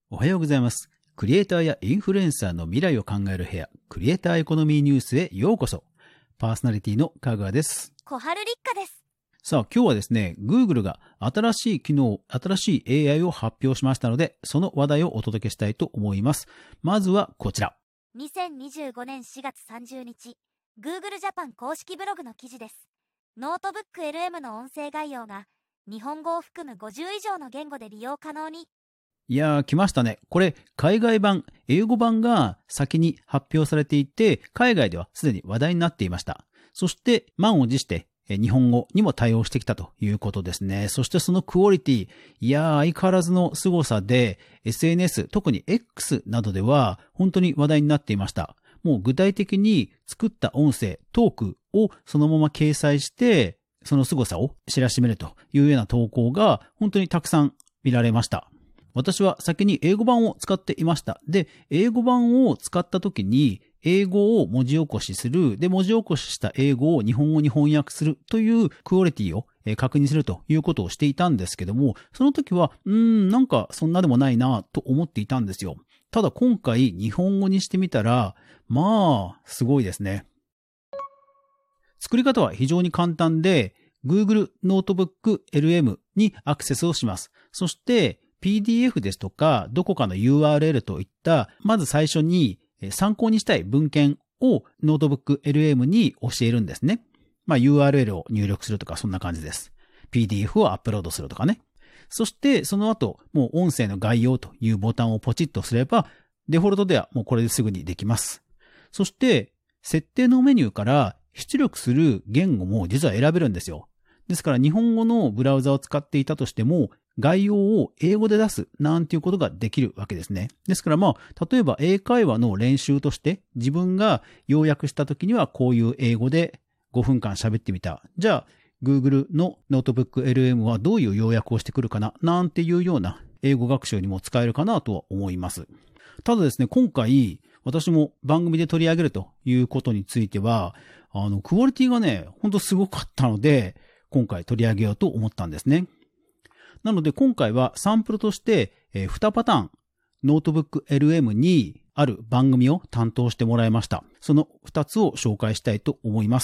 おはようございます。クリエイターやインフルエンサーの未来を考える部屋、クリエイターエコノミーニュースへようこそ。パーソナリティの香川です。 小春立花です。 さあ、今日はですね、Google が新しい機能、新しい AI を発表しましたので、その話題をお届けしたいと思います。まずはこちら。 2025年4月30日、Google Japan 公式ブログの記事です。ノートブック LM の音声概要が、日本語を含む50以上の言語で利用可能に。 いやー、来ましたね。これ、海外版、英語版が先に発表されていて、海外ではすでに話題になっていました。そして、満を持して、日本語にも対応してきたということですね。そしてそのクオリティ、いやー、相変わらずの凄さで、SNS、特に X などでは、本当に話題になっていました。もう具体的に作った音声、トークをそのまま掲載して、その凄さを知らしめるというような投稿が、本当にたくさん見られました。私は先に英語版を使っていました。で、英語版を使った時に、英語を文字起こしする。で、文字起こしした英語を日本語に翻訳するというクオリティを確認するということをしていたんですけども、その時は、なんかそんなでもないなと思っていたんですよ。ただ今回日本語にしてみたら、まあ、すごいですね。作り方は非常に簡単で、Google ノートブック LM にアクセスをします。そして、PDF ですとか、どこかの URL といった、まず最初に参考にしたい文献をノートブック LM に教えるんですね。URL を入力するとかそんな感じです。PDF をアップロードするとかね。そしてその後、もう音声の概要というボタンをポチッとすれば、デフォルトではもうこれですぐにできます。そして、設定のメニューから出力する言語も実は選べるんですよ。ですから日本語のブラウザを使っていたとしても、概要を英語で出すなんていうことができるわけですね。ですから例えば英会話の練習として自分が要約した時にはこういう英語で5分間喋ってみた。じゃあ Google のノートブック LM はどういう要約をしてくるかななんていうような英語学習にも使えるかなとは思います。ただですね、今回私も番組で取り上げるということについては、クオリティがね、ほんとすごかったので、今回取り上げようと思ったんですね。なので今回はサンプルとして2パターンノートブック LM にある番組を担当してもらいました。その2つを紹介したいと思います。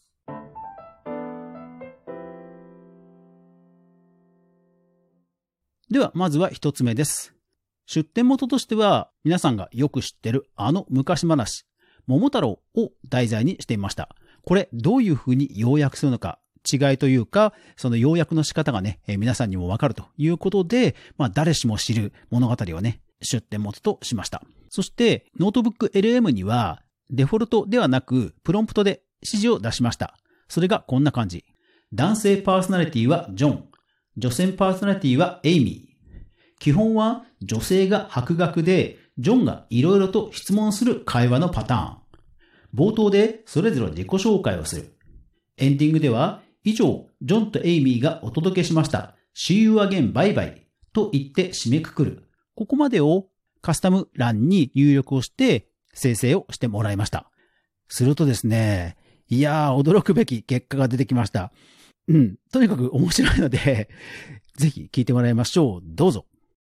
ではまずは1つ目です。出典元としては皆さんがよく知ってるあの昔話、桃太郎を題材にしてみました。これどういうふうに要約するのか。違いというか、その要約の仕方がね、皆さんにもわかるということで、誰しも知る物語をね、出典元としました。そして、ノートブック LM には、デフォルトではなく、プロンプトで指示を出しました。それがこんな感じ。男性パーソナリティはジョン。女性パーソナリティはエイミー。基本は女性が博学で、ジョンがいろいろと質問する会話のパターン。冒頭でそれぞれ自己紹介をする。エンディングでは、以上、ジョンとエイミーがお届けしました。See you again, bye bye と言って締めくくる。ここまでをカスタム欄に入力をして生成をしてもらいました。するとですね、いやー、驚くべき結果が出てきました。とにかく面白いので、ぜひ聞いてもらいましょう。どうぞ。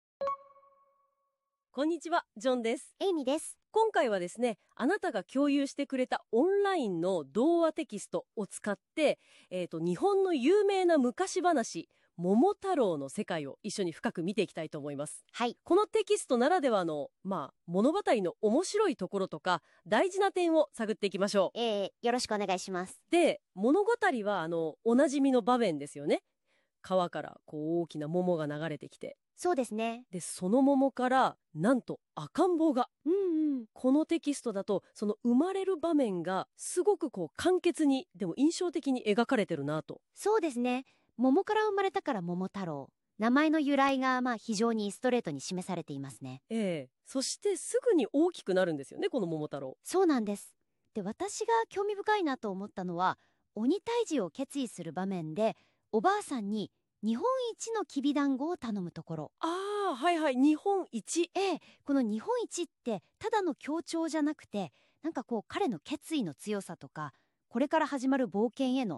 こんにちは、ジョンです。 エイミです。 今回はですね、あなたが共有してくれたオンラインの童話テキストを使って、日本の有名な昔話、桃太郎の世界を一緒に深く見ていきたいと思います。 はい。 このテキストならではの、物語の面白いところとか、大事な点を探っていきましょう。 よろしくお願いします。 で、物語はおなじみの場面ですよね。川から大きな桃が流れてきて。 そうですね。 で、その桃からなんと赤ん坊が。このテキストだとその生まれる場面がすごく簡潔にでも印象的に描かれてるなと。 そうですね。桃から生まれたから桃太郎。名前の由来が非常にストレートに示されていますね。 そしてすぐに大きくなるんですよね、この桃太郎。 そうなんです。で、私が興味深いなと思ったのは、鬼退治を決意する場面でおばあさんに日本一のきびだんごを頼むところ。 はいはい、日本一。 この日本一ってただの強調じゃなくて、彼の決意の強さとか、これから始まる冒険への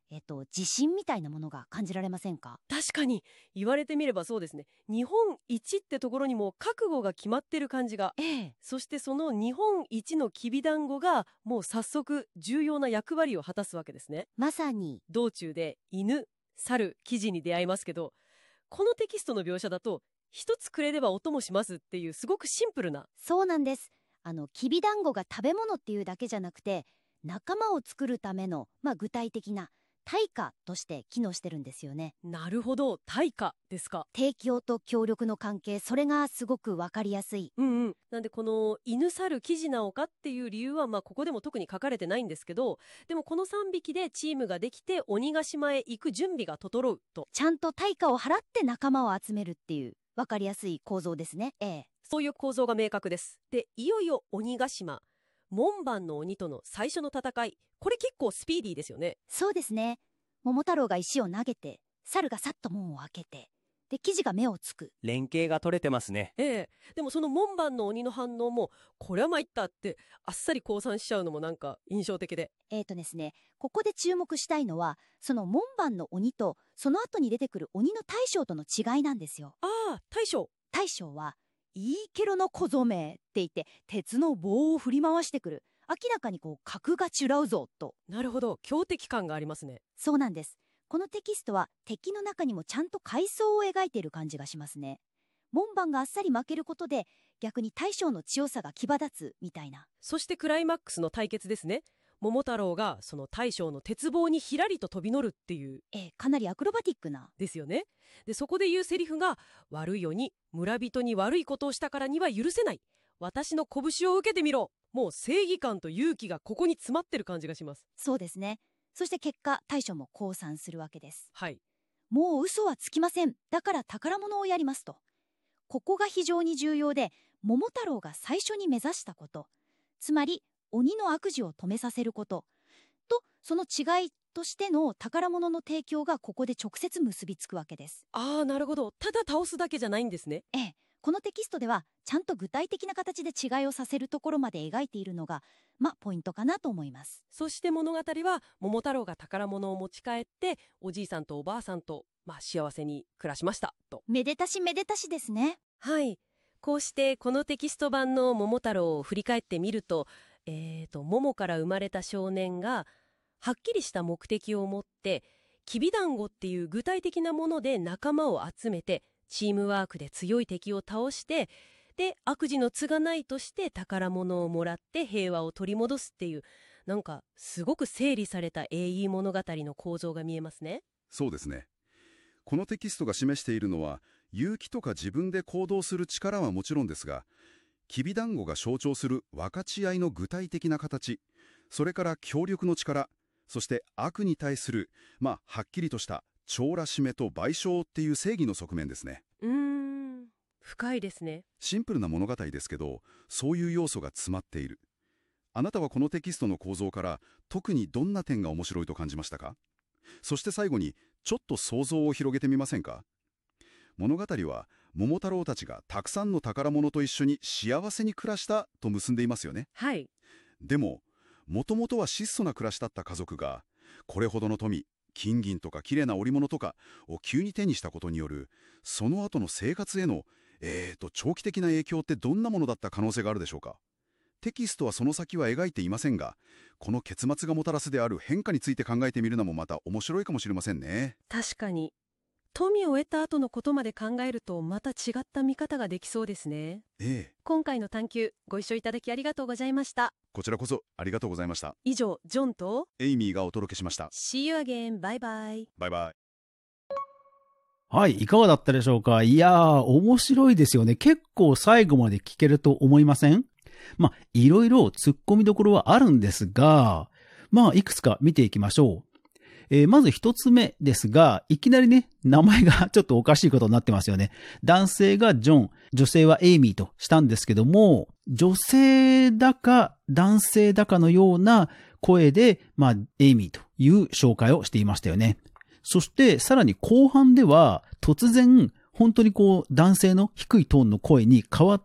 自信みたいなものが感じられませんか？ 確かに言われてみればそうですね。日本一ってところにも覚悟が決まってる感じが。そしてその日本一のきびだんごがもう早速重要な役割を果たすわけですね。 まさに。 道中で犬、猿、記事に出会いますけど、このテキストの描写だと一つくれればお供しますっていうすごくシンプルな。 そうなんです。きびだんごが食べ物っていうだけじゃなくて、仲間を作るための、具体的な対価として機能してるんですよね。 なるほど、対価ですか。 提供と協力の関係、それがすごく分かりやすい。 なんでこの犬猿キジなおかっていう理由はここでも特に書かれてないんですけど、でもこの3匹でチームができて鬼ヶ島へ行く準備が整うと。 ちゃんと対価を払って仲間を集めるっていう分かりやすい構造ですね。 そういう構造が明確です。で、いよいよ鬼ヶ島、門番の鬼との最初の戦い、これ結構スピーディーですよね。 そうですね。桃太郎が石を投げて、猿がさっと門を開けて、で記事が目をつく。 連携が取れてますね。 でもその門番の鬼の反応も、これは参ったってあっさり降参しちゃうのもなんか印象的で。 ですね、ここで注目したいのは、その門番の鬼とその後に出てくる鬼の大将との違いなんですよ。 大将。 大将はいいケロの小僧めって言って鉄の棒を振り回してくる。明らかに格が違うぞと。 なるほど、強敵感がありますね。 そうなんです。このテキストは敵の中にもちゃんと階層を描いている感じがしますね。門番があっさり負けることで逆に大将の強さが際立つみたいな。 そしてクライマックスの対決ですね。桃太郎がその大将の鉄棒にひらりと飛び乗るっていう。 かなりアクロバティックな。 ですよね。でそこで言うセリフが、悪い鬼、村人に悪いことをしたからには許せない、私の拳を受けてみろ。もう正義感と勇気がここに詰まってる感じがします。 そうですね。そして結果大将も降参するわけです。 はい。 もう嘘はつきません、だから宝物をやりますと。ここが非常に重要で、桃太郎が最初に目指したこと、つまり鬼の悪事を止めさせることと、その違いとしての宝物の提供がここで直接結びつくわけです。 なるほど。ただ倒すだけじゃないんですね。 このテキストではちゃんと具体的な形で違いをさせるところまで描いているのがポイントかなと思います。 そして物語は桃太郎が宝物を持ち帰っておじいさんとおばあさんと、幸せに暮らしましたと。 めでたしめでたしですね。 はい。こうしてこのテキスト版の桃太郎を振り返ってみると、桃から生まれた少年がはっきりした目的を持ってきびだんごっていう具体的なもので仲間を集めてチームワークで強い敵を倒して、で悪事の償いとして宝物をもらって平和を取り戻すっていう、なんかすごく整理された英雄物語の構造が見えますね。 そうですね。このテキストが示しているのは、勇気とか自分で行動する力はもちろんですが、きびだんごが象徴する分かち合いの具体的な形、それから協力の力、そして悪に対するはっきりとした懲らしめと賠償っていう正義の側面ですね。 深いですね。 シンプルな物語ですけど、そういう要素が詰まっている。あなたはこのテキストの構造から特にどんな点が面白いと感じましたか？そして最後にちょっと想像を広げてみませんか？物語は桃太郎たちがたくさんの宝物と一緒に幸せに暮らしたと結んでいますよね。 はい。 でももともとは質素な暮らしだった家族が、これほどの富、金銀とか綺麗な織物とかを急に手にしたことによるその後の生活への長期的な影響ってどんなものだった可能性があるでしょうか？テキストはその先は描いていませんが、この結末がもたらすである変化について考えてみるのもまた面白いかもしれませんね。 確かに富を得た後のことまで考えるとまた違った見方ができそうですね。今回の探求ご一緒いただきありがとうございました。 こちらこそありがとうございました。 以上、ジョンとエイミーがお届けしました。 See you again. バイバイ。 バイバイ。 はい、いかがだったでしょうか。いやー、面白いですよね。結構最後まで聞けると思いません？いろいろ突っ込みどころはあるんですが、いくつか見ていきましょう。まず一つ目ですが、いきなりね、名前がちょっとおかしいことになってますよね。男性がジョン、女性はエイミーとしたんですけども、女性だか男性だかのような声で、エイミーという紹介をしていましたよね。そしてさらに後半では突然本当に男性の低いトーンの声に変わって、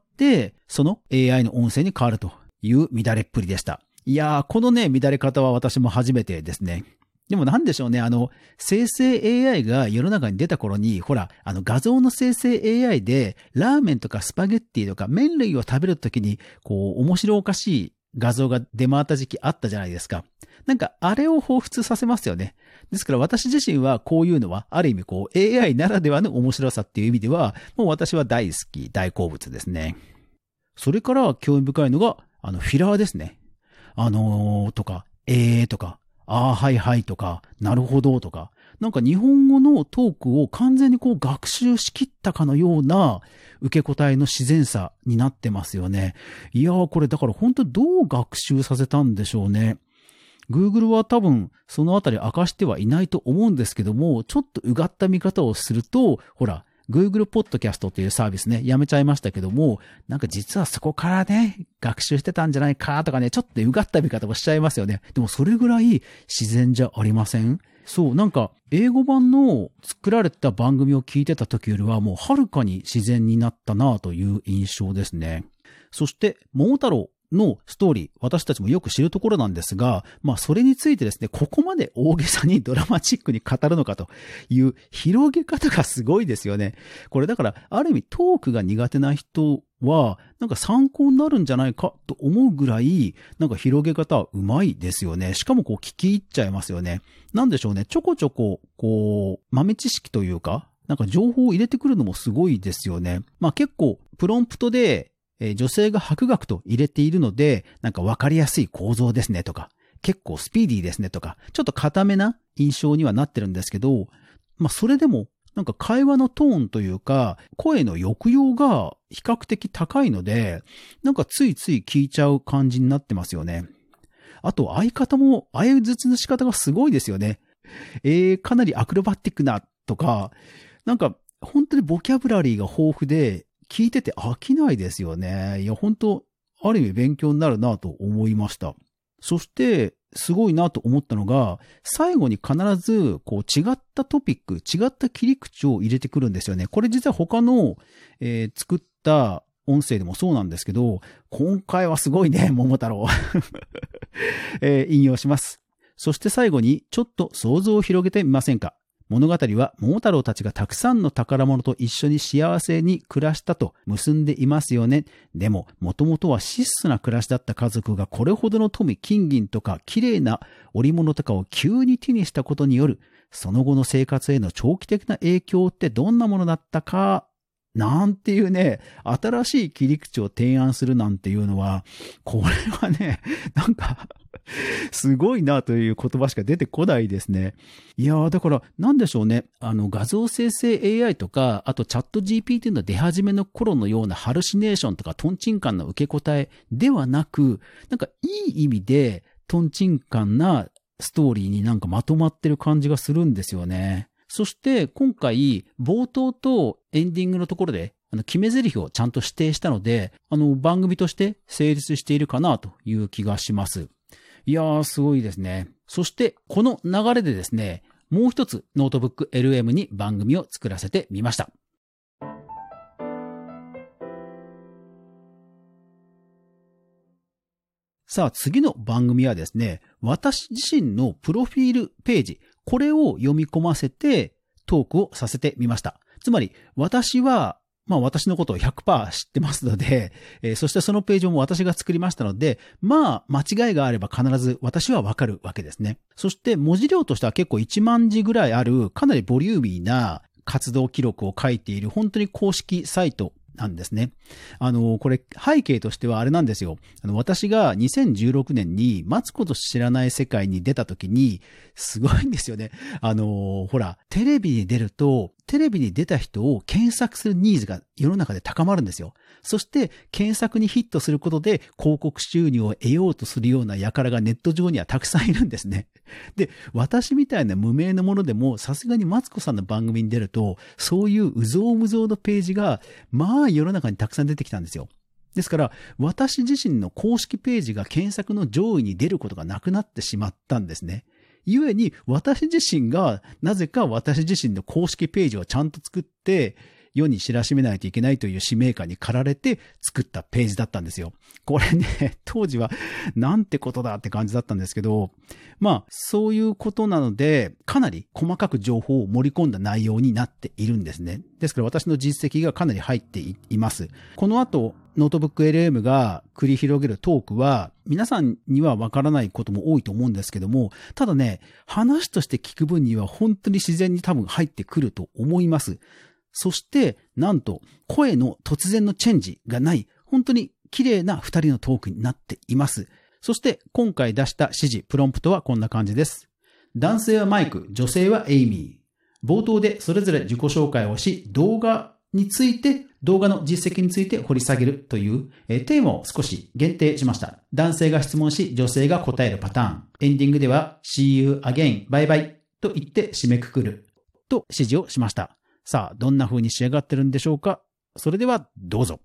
その AI の音声に変わるという乱れっぷりでした。いやー、このね、乱れ方は私も初めてですね。 でもなんでしょうね、生成 AI が世の中に出た頃に、ほら、画像の生成 AI で、ラーメンとかスパゲッティとか麺類を食べるときに、面白おかしい画像が出回った時期あったじゃないですか。なんか、あれを彷彿させますよね。ですから私自身はこういうのは、ある意味AI ならではの面白さっていう意味では、もう私は大好き、大好物ですね。それから興味深いのが、フィラーですね。とか、とか、はいはいとか、なるほどとか、なんか日本語のトークを完全に学習しきったかのような受け答えの自然さになってますよね。いやー、これだから本当どう学習させたんでしょうね。Google は多分そのあたり明かしてはいないと思うんですけども、ちょっとうがった見方をすると、ほら、Google Podcast っていうサービスね、やめちゃいましたけども、なんか実はそこからね、学習してたんじゃないかとかね、ちょっとうがった見方もしちゃいますよね。でもそれぐらい自然じゃありません？そう、なんか英語版の作られた番組を聞いてた時よりはもうはるかに自然になったなという印象ですね。そして桃太郎のストーリー、私たちもよく知るところなんですが、それについてですね、ここまで大げさにドラマチックに語るのかという広げ方がすごいですよね。これだから、ある意味トークが苦手な人は、なんか参考になるんじゃないかと思うぐらい、なんか広げ方はうまいですよね。しかも聞き入っちゃいますよね。なんでしょうね、ちょこちょこ、豆知識というか、なんか情報を入れてくるのもすごいですよね。結構、プロンプトで、女性が博学と入れているので、なんか分かりやすい構造ですねとか、結構スピーディーですねとか、ちょっと固めな印象にはなってるんですけど、それでも、なんか会話のトーンというか、声の抑揚が比較的高いので、なんかついつい聞いちゃう感じになってますよね。あと、相方も相槌の仕方がすごいですよね。かなりアクロバティックなとか、なんか本当にボキャブラリーが豊富で、聞いてて飽きないですよね。いや、本当ある意味勉強になるなと思いました。そして、すごいなと思ったのが、最後に必ず、違ったトピック、違った切り口を入れてくるんですよね。これ実は他の、作った音声でもそうなんですけど、今回はすごいね、桃太郎。引用します。そして最後に、ちょっと想像を広げてみませんか。物語は桃太郎たちがたくさんの宝物と一緒に幸せに暮らしたと結んでいますよね。でも、もともとは質素な暮らしだった家族がこれほどの富、金銀とか綺麗な織物とかを急に手にしたことによる、その後の生活への長期的な影響ってどんなものだったか、なんていうね、新しい切り口を提案するなんていうのは、これはね、なんか、すごいなという言葉しか出てこないですね。いやー、だからなんでしょうね。画像生成 AI とか、あとチャット GPT の出始めの頃のようなハルシネーションとかトンチンカンの受け答えではなく、なんかいい意味でトンチンカンなストーリーになんかまとまってる感じがするんですよね。そして今回冒頭とエンディングのところで決め台詞をちゃんと指定したので、番組として成立しているかなという気がします。いやー、すごいですね。そして、この流れでですね、もう一つノートブック LM に番組を作らせてみました。さあ、次の番組はですね、私自身のプロフィールページ、これを読み込ませてトークをさせてみました。つまり、私は、私のことを 100% 知ってますので、そしてそのページも私が作りましたので、間違いがあれば必ず私はわかるわけですね。そして文字量としては結構1万字ぐらいある、かなりボリューミーな活動記録を書いている本当に公式サイトなんですね。これ背景としてはあれなんですよ。私が2016年にマツコと知らない世界に出た時に、すごいんですよね。ほら、テレビに出ると、テレビに出た人を検索するニーズが世の中で高まるんですよ。そして検索にヒットすることで広告収入を得ようとするような輩がネット上にはたくさんいるんですね。で、私みたいな無名なものでもさすがにマツコさんの番組に出ると、そういううぞうむぞうのページが世の中にたくさん出てきたんですよ。ですから私自身の公式ページが検索の上位に出ることがなくなってしまったんですね。ゆえに私自身がなぜか私自身の公式ページをちゃんと作って世に知らしめないといけないという使命感に駆られて作ったページだったんですよ。これね、当時はなんてことだって感じだったんですけど、そういうことなので、かなり細かく情報を盛り込んだ内容になっているんですね。ですから私の実績がかなり入っています。この後、ノートブック LM が繰り広げるトークは、皆さんにはわからないことも多いと思うんですけども、ただね、話として聞く分には本当に自然に多分入ってくると思います。そして、なんと、声の突然のチェンジがない、本当に綺麗な二人のトークになっています。そして、今回出した指示、プロンプトはこんな感じです。男性はマイク、女性はエイミー。冒頭でそれぞれ自己紹介をし、動画の実績について掘り下げるというテーマを少し限定しました。男性が質問し、女性が答えるパターン。エンディングでは See you again, bye bye と言って締めくくると指示をしました。さあ、どんな風に仕上がってるんでしょうか。それではどうぞ。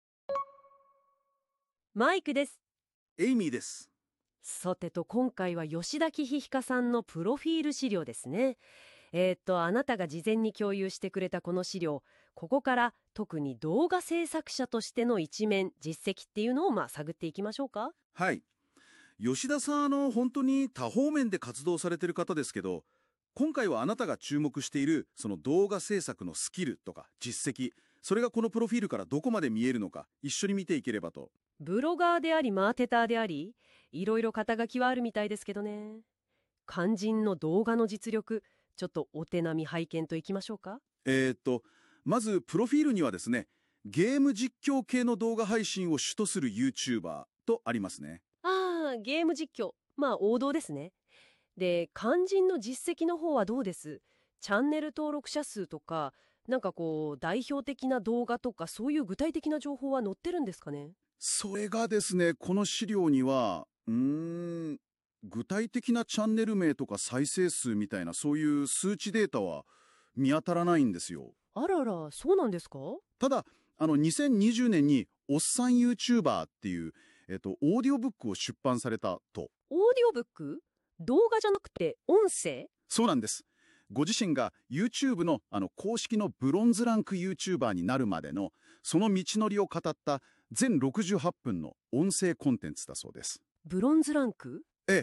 マイクです。 エイミーです。 さてと、今回は吉田貴彦さんのプロフィール資料ですね。あなたが事前に共有してくれたこの資料、ここから特に動画制作者としての一面、実績っていうのを探っていきましょうか。 はい。吉田さん、本当に多方面で活動されている方ですけど、今回はあなたが注目しているその動画制作のスキルとか実績、それがこのプロフィールからどこまで見えるのか、一緒に見ていければと。 ブロガーでありマーケターであり、いろいろ肩書きはあるみたいですけどね。肝心の動画の実力、ちょっとお手並み拝見といきましょうか。 まずプロフィールにはですね、ゲーム実況系の動画配信を主とする YouTuber とありますね。 ゲーム実況、王道ですね。で、肝心の実績の方はどうです？チャンネル登録者数とか、代表的な動画とか、そういう具体的な情報は載ってるんですかね？ それがですね、この資料には具体的なチャンネル名とか再生数みたいな、そういう数値データは見当たらないんですよ。 あらら、そうなんですか？ ただ2020年におっさん YouTuber っていう、オーディオブックを出版されたと。 オーディオブック？動画じゃなくて音声？ そうなんです。ご自身が YouTube の公式のブロンズランク YouTuber になるまでのその道のりを語った全68分の音声コンテンツだそうです。 ブロンズランク？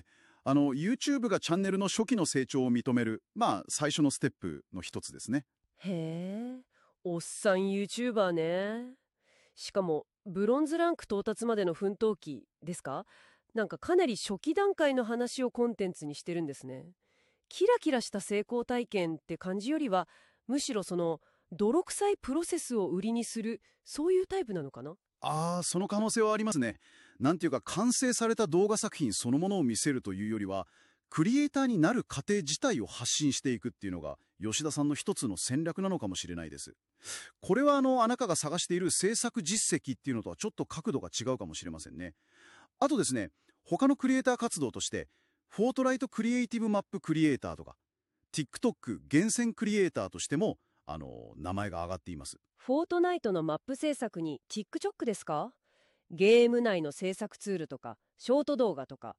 YouTube がチャンネルの初期の成長を認める、最初のステップの一つですね。 へえ、おっさん YouTuber ね。しかもブロンズランク到達までの奮闘期ですか？かなり初期段階の話をコンテンツにしてるんですね。キラキラした成功体験って感じよりは、むしろその泥臭いプロセスを売りにする、そういうタイプなのかな？ その可能性はありますね。なんていうか、完成された動画作品そのものを見せるというよりは、クリエイターになる過程自体を発信していくっていうのが吉田さんの一つの戦略なのかもしれないです。これはあなたが探している制作実績っていうのとはちょっと角度が違うかもしれませんね。あとですね、他のクリエイター活動としてフォートライトクリエイティブマップクリエイターとか TikTok 厳選クリエイターとしても名前が挙がっています。 フォートナイトのマップ制作に TikTok ですか？ゲーム内の制作ツールとかショート動画とか、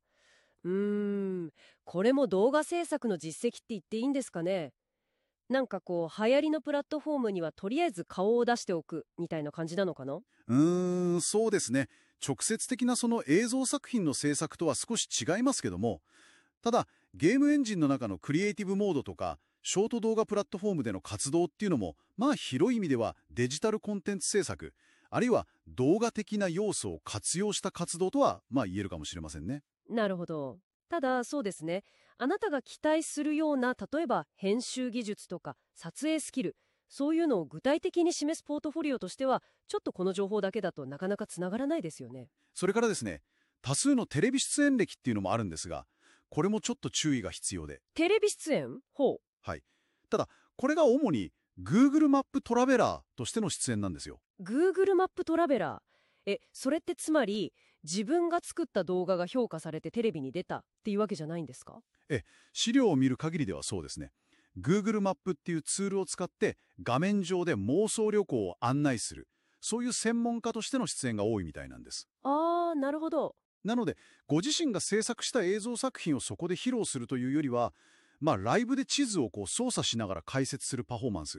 これも動画制作の実績って言っていいんですかね？流行りのプラットフォームにはとりあえず顔を出しておくみたいな感じなのかな？ そうですね。直接的なその映像作品の制作とは少し違いますけども、ただゲームエンジンの中のクリエイティブモードとかショート動画プラットフォームでの活動っていうのも、広い意味ではデジタルコンテンツ制作、あるいは動画的な要素を活用した活動とは言えるかもしれませんね。 なるほど。ただそうですね、あなたが期待するような、例えば編集技術とか撮影スキル、そういうのを具体的に示すポートフォリオとしては、ちょっとこの情報だけだとなかなかつながらないですよね。 それからですね、多数のテレビ出演歴っていうのもあるんですが、これもちょっと注意が必要で。 テレビ出演？ はい。ただこれが主に Google マップトラベラーとしての出演なんですよ。 Google マップトラベラー。それってつまり自分が作った動画が評価されてテレビに出たっていうわけじゃないんですか？ 資料を見る限りではそうですね。Google マップっていうツールを使って画面上で妄想旅行を案内する、そういう専門家としての出演が多いみたいなんです。 なるほど。 なのでご自身が制作した映像作品をそこで披露するというよりは、ライブで地図を操作しながら解説するパフォーマンス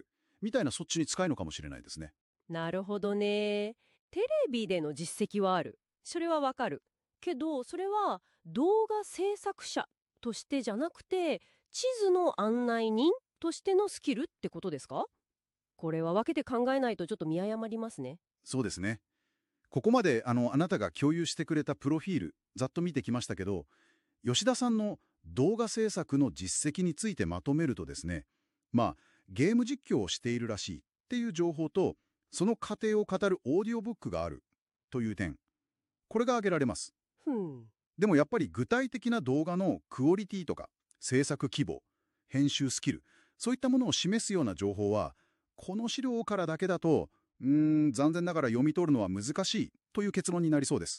みたいな、そっちに近いのかもしれないですね。 なるほどね。テレビでの実績はある。それはわかる。けど、それは動画制作者としてじゃなくて、地図の案内人としてのスキルってことですか？これは分けて考えないとちょっと見誤りますね。 そうですね。ここまであなたが共有してくれたプロフィール、ざっと見てきましたけど、吉田さんの動画制作の実績についてまとめるとですね、ゲーム実況をしているらしいっていう情報と、その過程を語るオーディオブックがあるという点、これが挙げられます。でもやっぱり具体的な動画のクオリティとか制作規模、編集スキル、そういったものを示すような情報はこの資料からだけだと残念ながら読み取るのは難しいという結論になりそうです。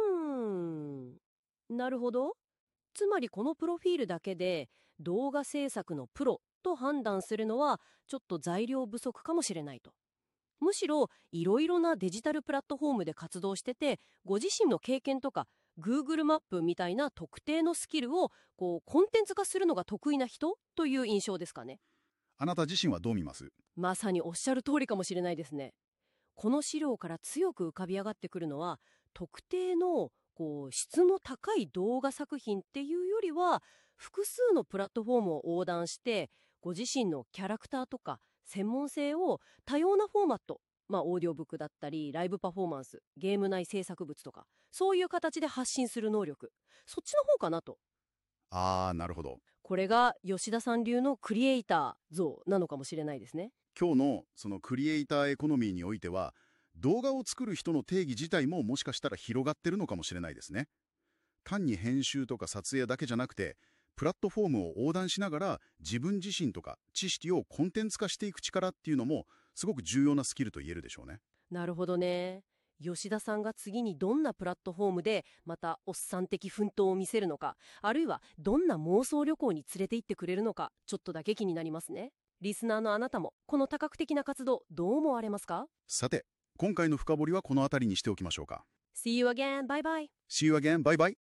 なるほど。つまりこのプロフィールだけで動画制作のプロと判断するのはちょっと材料不足かもしれないと。むしろいろいろなデジタルプラットフォームで活動してて、ご自身の経験とか Google マップみたいな特定のスキルをコンテンツ化するのが得意な人という印象ですかね。 あなた自身はどう見ます？ まさにおっしゃる通りかもしれないですね。この資料から強く浮かび上がってくるのは、特定の質の高い動画作品っていうよりは、複数のプラットフォームを横断してご自身のキャラクターとか専門性を多様なフォーマット、オーディオブックだったりライブパフォーマンス、ゲーム内制作物とか、そういう形で発信する能力、そっちの方かなと。 なるほど。 これが吉田さん流のクリエイター像なのかもしれないですね。 今日のそのクリエイターエコノミーにおいては、動画を作る人の定義自体ももしかしたら広がってるのかもしれないですね。単に編集とか撮影だけじゃなくて、プラットフォームを横断しながら自分自身とか知識をコンテンツ化していく力っていうのもすごく重要なスキルと言えるでしょうね。 なるほどね。吉田さんが次にどんなプラットフォームでまたおっさん的奮闘を見せるのか、あるいはどんな妄想旅行に連れて行ってくれるのか、ちょっとだけ気になりますね。リスナーのあなたもこの多角的な活動どう思われますか？ さて、今回の深掘りはこの辺りにしておきましょうか。 See you again, bye bye. See you again, bye bye.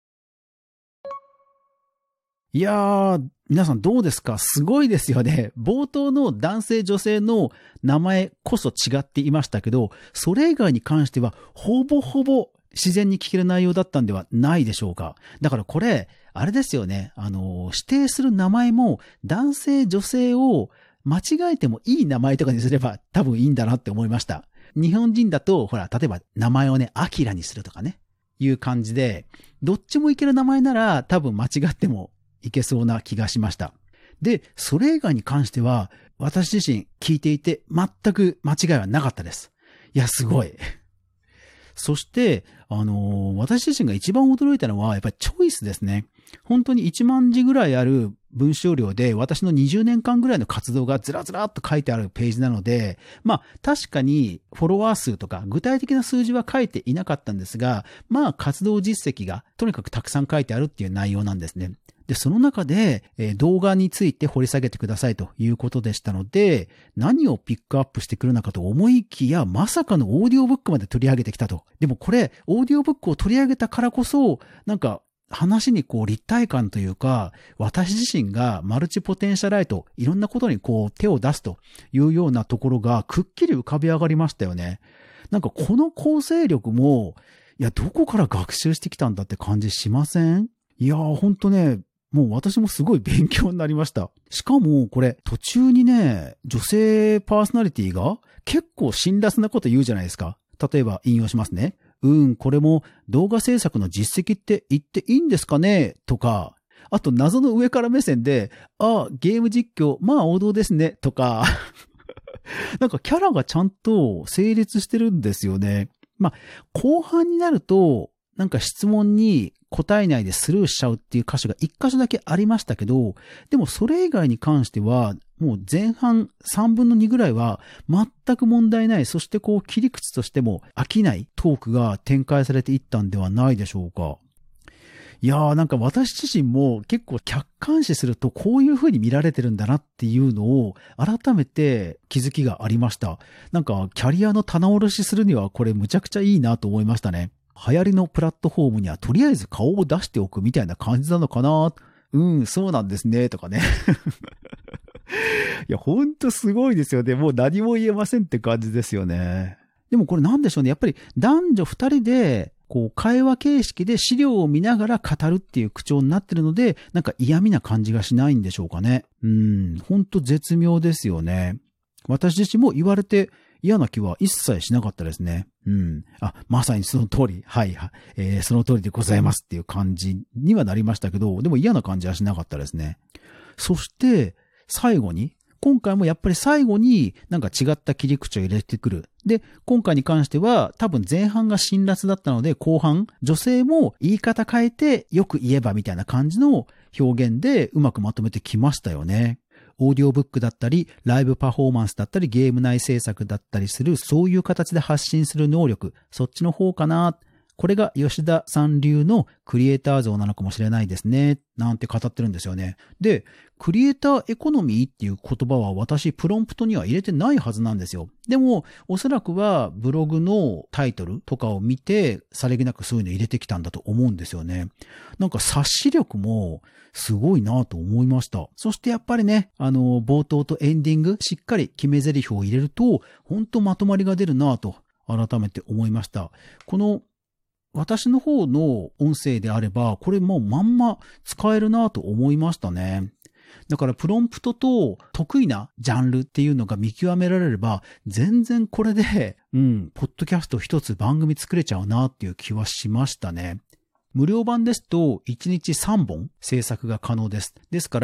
いやー、皆さんどうですか？すごいですよね。冒頭の男性女性の名前こそ違っていましたけど、それ以外に関してはほぼほぼ自然に聞ける内容だったんではないでしょうか。だからこれ、あれですよね。指定する名前も男性女性を間違えてもいい名前とかにすれば多分いいんだなって思いました。日本人だと、ほら、例えば名前をね、アキラにするとかね、いう感じで、どっちもいける名前なら多分間違ってもいけそうな気がしました。で、それ以外に関しては、私自身聞いていて全く間違いはなかったです。いや、すごい。そして、私自身が一番驚いたのは、やっぱりチョイスですね。本当に1万字ぐらいある文章量で、私の20年間ぐらいの活動がずらずらっと書いてあるページなので、確かにフォロワー数とか具体的な数字は書いていなかったんですが、活動実績がとにかくたくさん書いてあるっていう内容なんですね。で、その中で、動画について掘り下げてくださいということでしたので、何をピックアップしてくるのかと思いきや、まさかのオーディオブックまで取り上げてきたと。でもこれ、オーディオブックを取り上げたからこそ、話に立体感というか、私自身がマルチポテンシャライト、いろんなことに手を出すというようなところがくっきり浮かび上がりましたよね。この構成力も、どこから学習してきたんだって感じしません？ほんとね、もう私もすごい勉強になりました。しかもこれ途中にね、女性パーソナリティが結構辛辣なこと言うじゃないですか。例えば引用しますね。これも動画制作の実績って言っていいんですかねとか、あと謎の上から目線で、ゲーム実況、王道ですねとか、キャラがちゃんと成立してるんですよね。後半になると、質問に答えないでスルーしちゃうっていう箇所が一箇所だけありましたけど、でもそれ以外に関しては、もう前半3分の2ぐらいは全く問題ない、そして切り口としても飽きないトークが展開されていったんではないでしょうか。私自身も結構客観視するとこういう風に見られてるんだなっていうのを改めて気づきがありました。キャリアの棚卸しするにはこれむちゃくちゃいいなと思いましたね。流行りのプラットフォームにはとりあえず顔を出しておくみたいな感じなのかな。そうなんですねとかねいや、ほんとすごいですよね。もう何も言えませんって感じですよね。でもこれなんでしょうね。やっぱり男女二人で、こう、会話形式で資料を見ながら語るっていう口調になってるので、なんか嫌味な感じがしないんでしょうかね。ほんと絶妙ですよね。私自身も言われて嫌な気は一切しなかったですね。まさにその通り。はい、その通りでございますっていう感じにはなりましたけど、でも嫌な感じはしなかったですね。そして、最後に、今回もやっぱり最後になんか違った切り口を入れてくる。で、今回に関しては多分前半が辛辣だったので後半、女性も言い方変えてよく言えばみたいな感じの表現でうまくまとめてきましたよね。オーディオブックだったり、ライブパフォーマンスだったり、ゲーム内制作だったりする、そういう形で発信する能力、そっちの方かな。これが吉田さん流のクリエイター像なのかもしれないですね。なんて語ってるんですよね。で、クリエイターエコノミーっていう言葉は私プロンプトには入れてないはずなんですよ。でも、おそらくはブログのタイトルとかを見て、さりげなくそういうの入れてきたんだと思うんですよね。なんか察し力もすごいなと思いました。そしてやっぱりね、冒頭とエンディング、しっかり決め台詞を入れると、本当まとまりが出るなと改めて思いました。この私の方の音声であれば、これもうまんま使えるなと思いましたね。だからプロンプトと得意なジャンルっていうのが見極められれば、全然これで、ポッドキャスト一つ番組作れちゃうなっていう気はしましたね。無料版ですと1日3本制作が可能です。ですから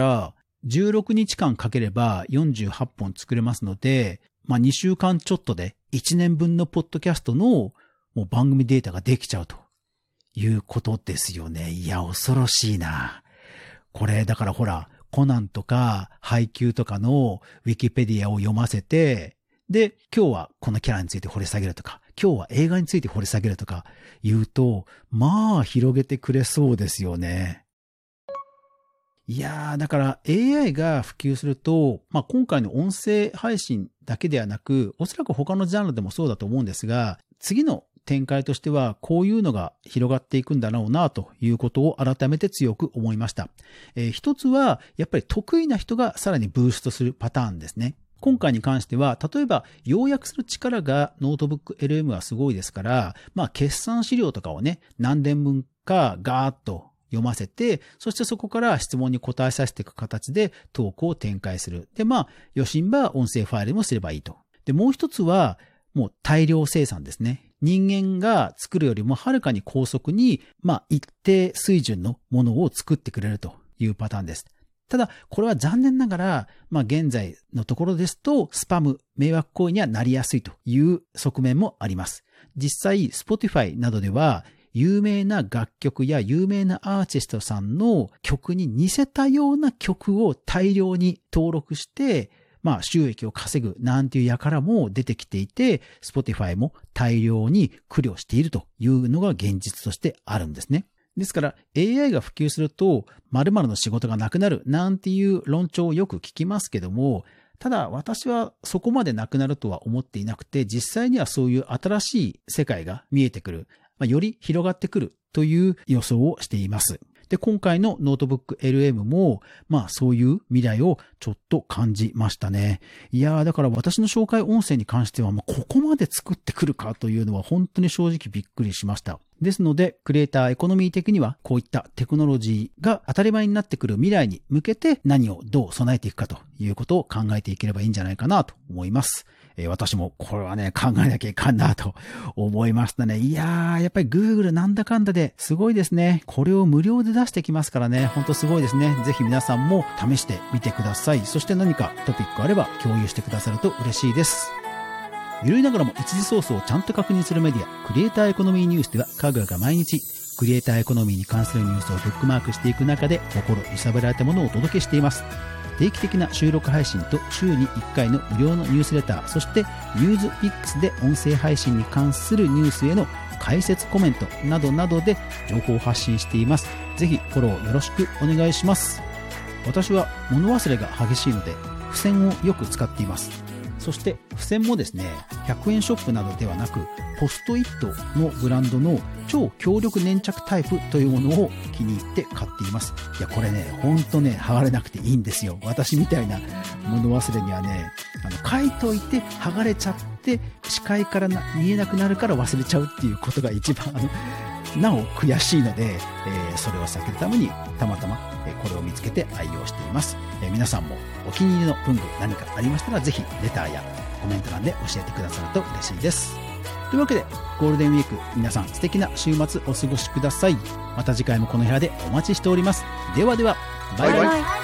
、16日間かければ48本作れますので、2週間ちょっとで1年分のポッドキャストのもう番組データができちゃうということですよね。いや、恐ろしいな。これ、だからほら、コナンとか、配給とかのウィキペディアを読ませて、で、今日はこのキャラについて掘り下げるとか、今日は映画について掘り下げるとか言うと、まあ、広げてくれそうですよね。いやー、だから AI が普及すると、今回の音声配信だけではなく、おそらく他のジャンルでもそうだと思うんですが、次の展開としてはこういうのが広がっていくんだろうなということを改めて強く思いました。一つはやっぱり得意な人がさらにブーストするパターンですね。今回に関しては例えば要約する力がノートブック LM はすごいですから、決算資料とかをね何年分かガーッと読ませて、そしてそこから質問に答えさせていく形でトークを展開する。で、よしんば音声ファイルもすればいいと。で、もう一つはもう大量生産ですね。人間が作るよりもはるかに高速に、一定水準のものを作ってくれるというパターンです。ただ、これは残念ながら、現在のところですと、スパム、迷惑行為にはなりやすいという側面もあります。実際、Spotify などでは、有名な楽曲や有名なアーティストさんの曲に似せたような曲を大量に登録して、収益を稼ぐなんていう輩も出てきていて、Spotify も大量に苦慮しているというのが現実としてあるんですね。ですから AI が普及すると〇〇の仕事がなくなるなんていう論調をよく聞きますけども、ただ私はそこまでなくなるとは思っていなくて、実際にはそういう新しい世界が見えてくる、より広がってくるという予想をしています。で、今回のノートブック LM も、そういう未来をちょっと感じましたね。いやー、だから私の紹介音声に関しては、ここまで作ってくるかというのは本当に正直びっくりしました。ですので、クリエイターエコノミー的には、こういったテクノロジーが当たり前になってくる未来に向けて何をどう備えていくかということを考えていければいいんじゃないかなと思います。私もこれはね、考えなきゃいかんなと思いましたね。いやー、やっぱり Google なんだかんだですごいですね。これを無料で出してきますからね、ほんとすごいですね。ぜひ皆さんも試してみてください。そして何かトピックあれば共有してくださると嬉しいです。ゆるいながらも一時ソースをちゃんと確認するメディア、クリエイターエコノミーニュースでは、かぐやが毎日、クリエイターエコノミーに関するニュースをブックマークしていく中で、心揺さぶられたものをお届けしています。定期的な収録配信と週に1回の無料のニュースレター、そしてニューズピックスで音声配信に関するニュースへの解説コメントなどなどで情報を発信しています。ぜひフォローよろしくお願いします。私は物忘れが激しいので付箋をよく使っています。 そして付箋もですね、100円ショップなどではなく、ポストイットのブランドの超強力粘着タイプというものを気に入って買っています。いや、これね、ほんとね、剥がれなくていいんですよ。私みたいな物忘れにはね、書いといて剥がれちゃって、視界から見えなくなるから忘れちゃうっていうことが一番なお悔しいので、それを避けるためにたまたまこれを見つけて愛用しています。皆さんもお気に入りの文具何かありましたら、ぜひレターやコメント欄で教えてくださると嬉しいです。というわけで、ゴールデンウィーク皆さん素敵な週末お過ごしください。また次回もこの部屋でお待ちしております。ではでは、バイバイ。